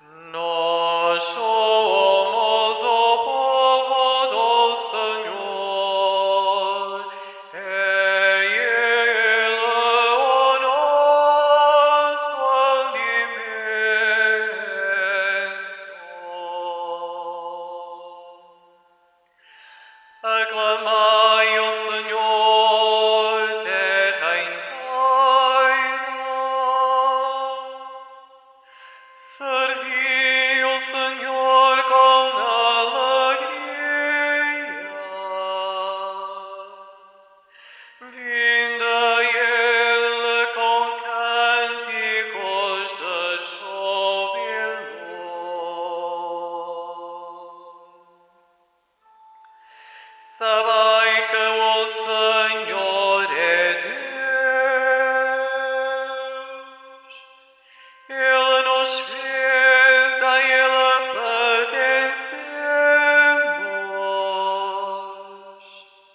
Nós somos o povo do Senhor, é Ele o nosso alimento. Aclamai o Senhor, terra inteira. Servi o Senhor com alegria. Vinde a Ele com cânticos de júbilo. Sabei que o Senhor é Deus. Ele nos fez, a Ele pertencemos.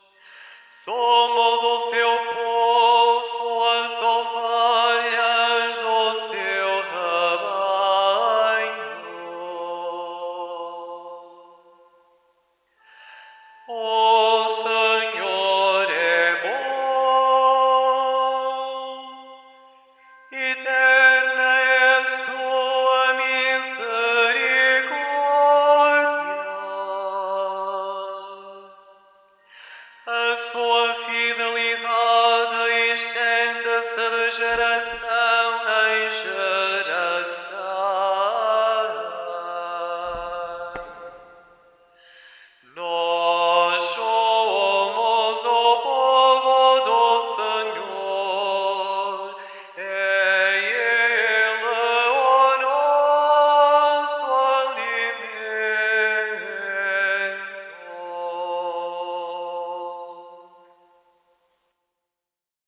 Somos o seu povo, as ovelhas do seu rebanho. O Senhor é bom, eterna é sua misericórdia. A sua fidelidade estende-se de geração